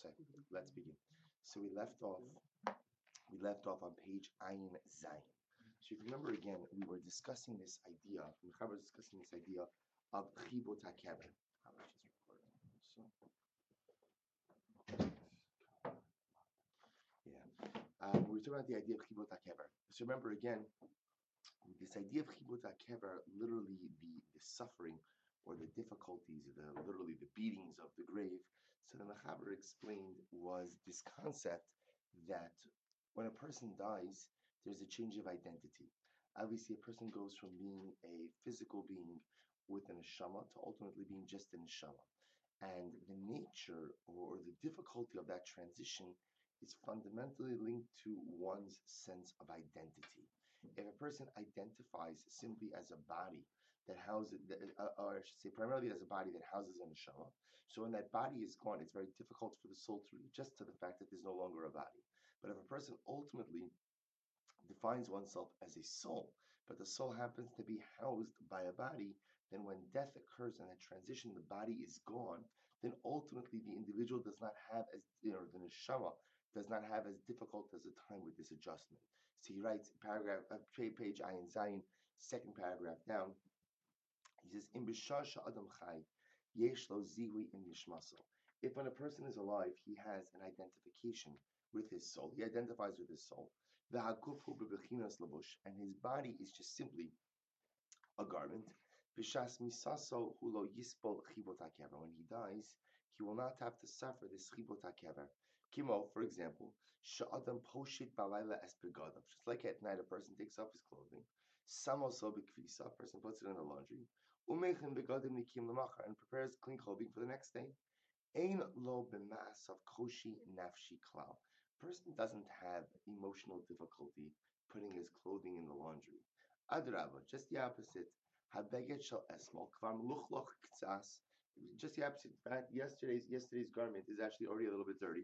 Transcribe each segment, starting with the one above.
say, let's begin. So we left off on page Ayin Zayin. So if you remember again, we were discussing this idea, Mechaber was discussing this idea of Chibot HaKever. So, yeah. We were talking about the idea of Chibot HaKever. So remember again, this idea of Chibut HaKever, literally the suffering or the difficulties, literally the beatings of the grave. So the Mechaber explained was this concept that when a person dies, there's a change of identity. Obviously, a person goes from being a physical being with an neshama to ultimately being just an neshama. And the nature or the difficulty of that transition is fundamentally linked to one's sense of identity. If a person identifies simply as a body that houses, or I should say, primarily as a body that houses a neshama, so when that body is gone, it's very difficult for the soul to adjust to the fact that there's no longer a body. But if a person ultimately defines oneself as a soul, but the soul happens to be housed by a body, then when death occurs and that transition, the body is gone, then ultimately the individual does not have as, the neshama does not have as difficult as a time with this adjustment. So he writes, page Ayin Zayin, second paragraph down, he says, "In b'shasha adam chai, yesh lo zihui in yishmaso." If when a person is alive, he has an identification with his soul. He identifies with his soul. V'hagufu bebechinas lavush, and his body is just simply a garment. B'shas misaso hulo yispol chibot hakever. When he dies, he will not have to suffer this chibot hakever. Kimo, for example, sha'adam poshit balayla es begadav. Just like at night, a person takes off his clothing. Samoso b'kvisa, a person puts it in the laundry. Umechin begadim nikim lemachar, and prepares clean clothing for the next day. Ein lo b'ma'asav koshi nafshi klal. Person doesn't have emotional difficulty putting his clothing in the laundry. Adraba, just the opposite. Habeget shel esmol kvar meluchloch ktsas. Just the opposite. In fact, yesterday's garment is actually already a little bit dirty.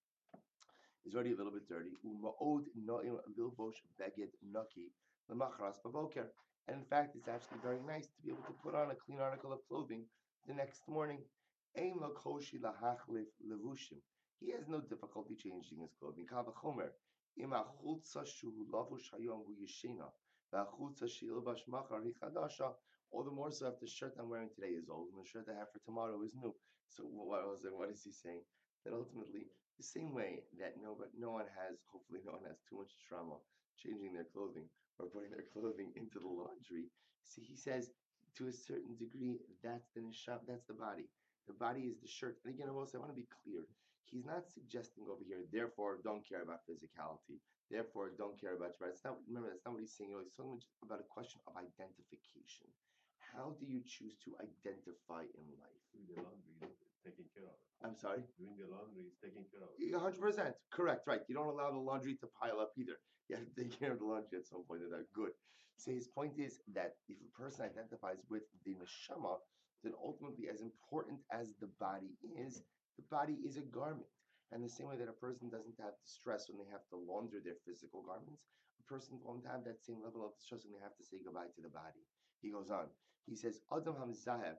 Is already a little bit dirty. Umaod noim lilbosh beged naki lemachras bavoker. And in fact, it's actually very nice to be able to put on a clean article of clothing the next morning. Ein lakoshi lahachlif levushim. He has no difficulty changing his clothing. Kavachomer. Im achultza shu lavush hayom hu yeshena. V'achultza she'ilbash machar hi chadasha. All the more so if the shirt I'm wearing today is old and the shirt I have for tomorrow is new. So what is he saying? That ultimately, the same way that hopefully no one has too much trauma changing their clothing or putting their clothing into the laundry. See, he says to a certain degree, that's the neshama, that's the body. The body is the shirt. And again, also, I want to be clear. He's not suggesting over here, therefore, don't care about physicality. Therefore, don't care about your body. Remember, that's not what he's saying. He's talking about a question of identification. How do you choose to identify in life? Doing the laundry is taking care of it. I'm sorry? Doing the laundry is taking care of it. 100%. Correct, right. You don't allow the laundry to pile up either. You have to take care of the laundry at some point. They're good. So his point is that if a person identifies with the neshama, then ultimately, as important as the body is a garment. And the same way that a person doesn't have distress when they have to launder their physical garments, a person won't have that same level of distress when they have to say goodbye to the body. He goes on. He says, Adam hamzahev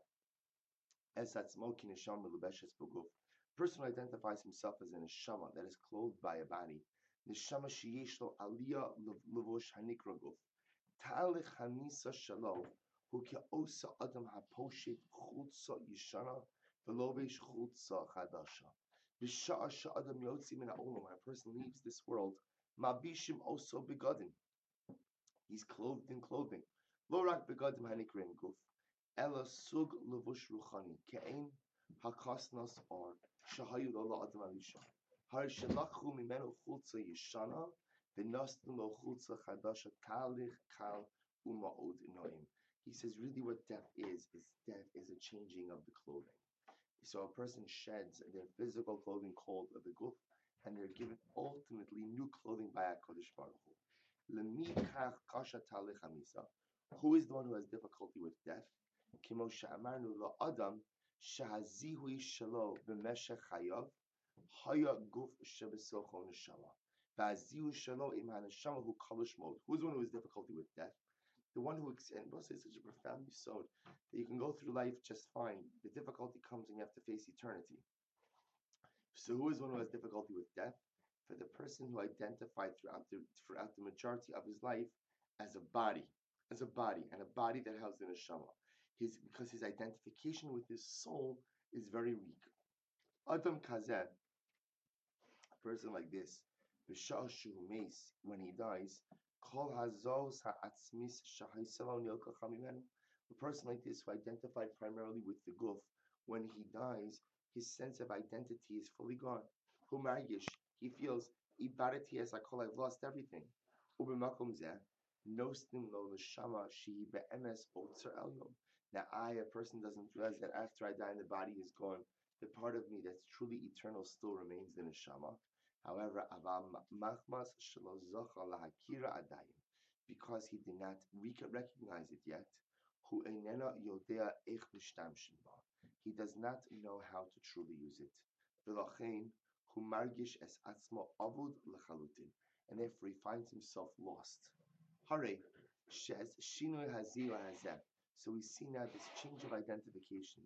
esat smoking neshama melubeshes b'guf. Person who identifies himself as a neshama that is clothed by a body. Neshama sheyesh lo aliyah levush hanikra guf. Ta'alich hanisa shalo hu ke'osa adam haposhet chutza yishana v'lovesh chutza chadasha. B'sha'a sha'adam yotzi min ha'olam. When a person leaves this world, mabishim also begadim. He's clothed in clothing. Lo rak begadim hanikrin guf. Ela sug levush ruchani ke'ein hakasnas or shahayu lo adam alisha. Har shelachhu mimenu chutza yishana v'nostim lo chutza chadasha talich kal uma'od noim. He says really what death is death is a changing of the clothing. So a person sheds their physical clothing called the guf, and they're given ultimately new clothing by HaKadosh Baruch Hu. Lemikach kasha talich hamisa. Who is the one who has difficulty with death? Kimo she'amarnu lo adam shahazihui shelo b'meshech chayav haya guf shebesocho neshama. V'azihu shelo im haneshama hu kalish mod. Who's the one who has difficulty with death? The one who, and Rosa is such a profound yesod that you can go through life just fine. The difficulty comes when you have to face eternity. So who is one who has difficulty with death? For the person who identified throughout the majority of his life as a body, and a body that houses the neshama. Because his identification with his soul is very weak. Adam Kazeh, a person like this, when he dies, a person like this who identified primarily with the guf, when he dies, his sense of identity is fully gone. He feels, I've lost everything. Now a person doesn't realize that after I die and the body is gone, the part of me that's truly eternal still remains the neshama. However, because he did not recognize it yet, he does not know how to truly use it. And therefore he finds himself lost. So we see now this change of identification.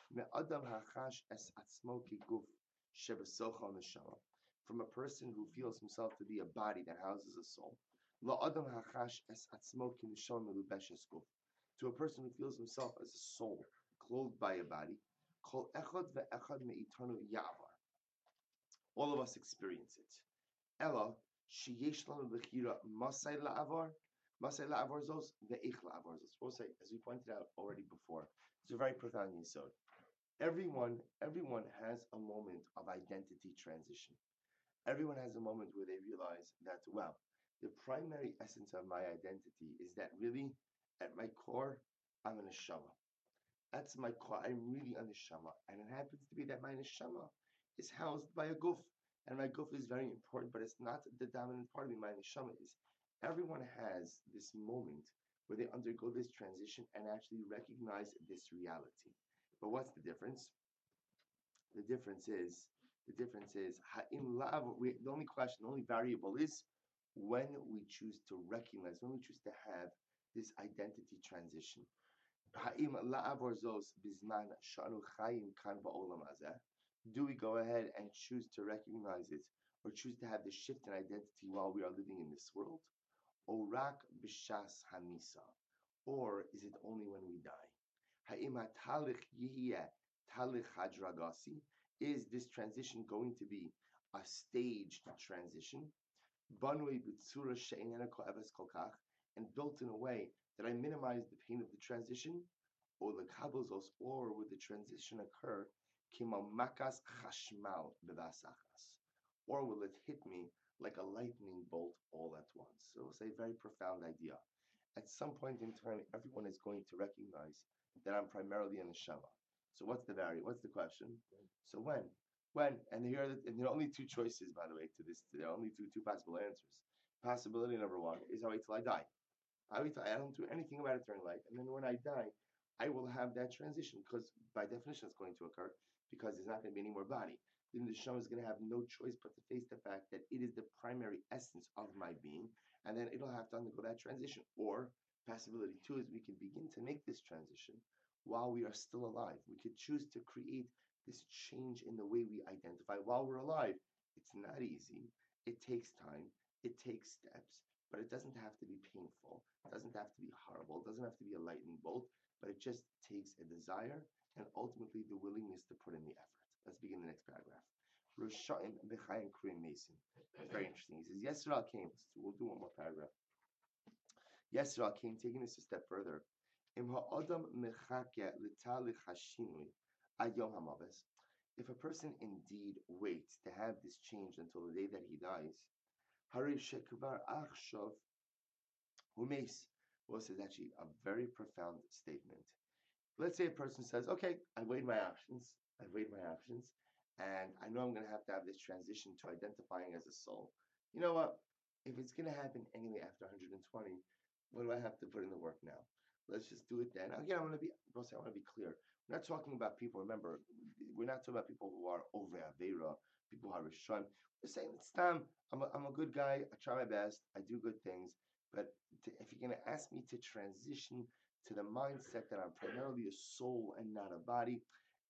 From a person who feels himself to be a body that houses a soul, to a person who feels himself as a soul clothed by a body. All of us experience it. Ella, sheyesh lanu bechira masay la'avar, masay la'avar zos ve'ich la'avar zos. As we pointed out already before, it's a very profound yesod. Everyone has a moment of identity transition. Everyone has a moment where they realize that, well, the primary essence of my identity is that really, at my core, I'm a neshama. That's my core. I'm really a neshama. And it happens to be that my neshama is housed by a guf. And my guf is very important, but it's not the dominant part of me. My neshama is. Everyone has this moment where they undergo this transition and actually recognize this reality. But what's the difference? The difference is the only question, the only variable is when we choose to recognize, when we choose to have this identity transition. Do we go ahead and choose to recognize it or choose to have the shift in identity while we are living in this world? Orak b'shas hamisa, or is it only when we die? Is this transition going to be a staged transition? And built in a way that I minimize the pain of the transition? Or would the transition occur? Or will it hit me like a lightning bolt all at once? So it's a very profound idea. At some point in time, everyone is going to recognize that I'm primarily a neshama. So what's the question? So when? And there are only two choices, by the way, to this. There are only two possible answers. Possibility number one is I wait till I die. I don't do anything about it during life, and then when I die, I will have that transition because by definition it's going to occur because there's not going to be any more body. Then the neshama is going to have no choice but to face the fact that it is the primary essence of my being, and then it'll have to undergo that transition. Or possibility two is we can begin to make this transition while we are still alive. We could choose to create this change in the way we identify while we're alive. It's not easy. It takes time. It takes steps, but it doesn't have to be painful. It doesn't have to be horrible. It doesn't have to be a lightning bolt, but it just takes a desire and ultimately the willingness to put in the effort. Let's begin the next paragraph. Rosha'im Bechayim Kriyim Mason. It's very interesting. He says, Yisrael came. We'll do one more paragraph. Yisrael came, taking this a step further. Im ha'adam mechake l'talich hashinui ad yom hamaves. If a person indeed waits to have this change until the day that he dies, hari shekvar achshav humeis. Well, this is actually a very profound statement. Let's say a person says, okay, I weighed my options, and I know I'm going to have this transition to identifying as a soul. You know what? If it's going to happen anyway after 120, what do I have to put in the work now? Let's just do it then. Again, I want to be clear. We're not talking about people, remember, we're not talking about people who are over Avera, people who are Rishon. We're saying, Stam, I'm a good guy, I try my best, I do good things, but if you're going to ask me to transition to the mindset that I'm primarily a soul and not a body,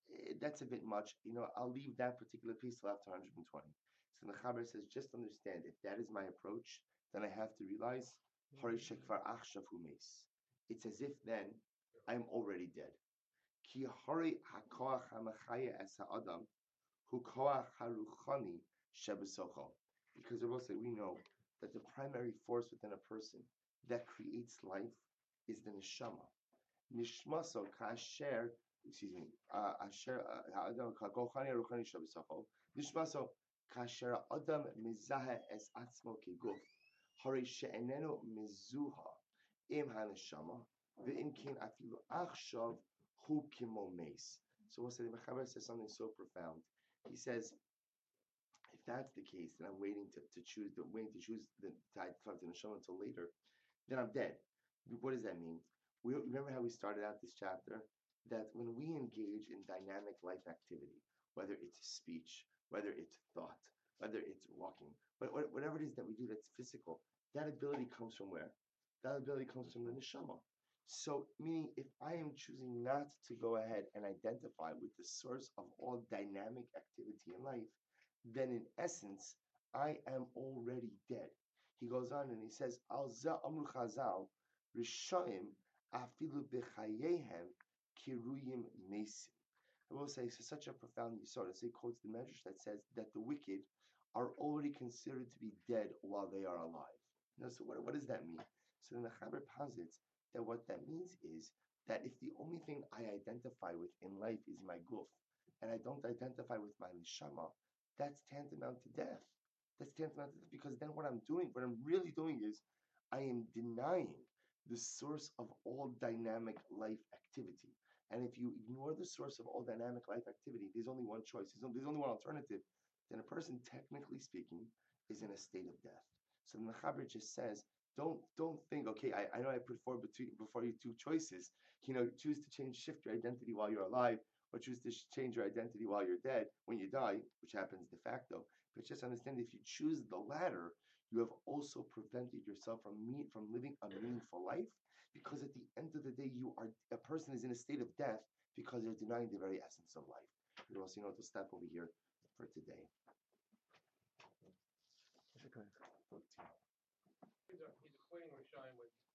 that's a bit much. I'll leave that particular piece till after 120. So the Chaber says, just understand, if that is my approach, then I have to realize, Hari Shekvar Achshav Hu Meis. It's as if then I'm already dead. Ki Hari HaKoach HaMachaya Es HaAdam Hu Koach HaRuchani Shebesocho. Because we know that the primary force within a person that creates life is the neshama. Nishmaso kasher, excuse me, asher ha'adam kagochani aruchani shabisacho. Nishmaso kasher adam mizaha es atzmo keguf. Hare she'enenu mizuha im haneshama ve'im kin afilu achshav hu kimo meis. So we'll say the Mechaber says something so profound. He says, if that's the case, then I'm waiting to choose the neshama until later, then I'm dead. What does that mean? We remember how we started out this chapter, that when we engage in dynamic life activity, whether it's speech, whether it's thought, whether it's walking, whatever it is that we do that's physical, that ability comes from where? That ability comes from the neshama. So, meaning if I am choosing not to go ahead and identify with the source of all dynamic activity in life, then in essence, I am already dead. He goes on and he says, Al za amru chazal, Rishayim afilu b'chayehem kiruyim mesim. I will say, it's such a profound yisod. He quotes the Medrash that says that the wicked are already considered to be dead while they are alive. So what does that mean? So then the Chaber posits that what that means is that if the only thing I identify with in life is my guf, and I don't identify with my neshama, that's tantamount to death. That's tantamount to death, because then what I'm really doing is I am denying the source of all dynamic life activity. And if you ignore the source of all dynamic life activity, there's only one choice. There's only one alternative. Then a person, technically speaking, is in a state of death. So the Mechaber just says, don't think, okay, I know I put forward before you two choices. Choose to shift your identity while you're alive, or choose to change your identity while you're dead, when you die, which happens de facto. But just understand, if you choose the latter, you have also prevented yourself from living a meaningful life, because at the end of the day, a person is in a state of death because they're denying the very essence of life. You also to stop over here for today. He's equating Rishayim with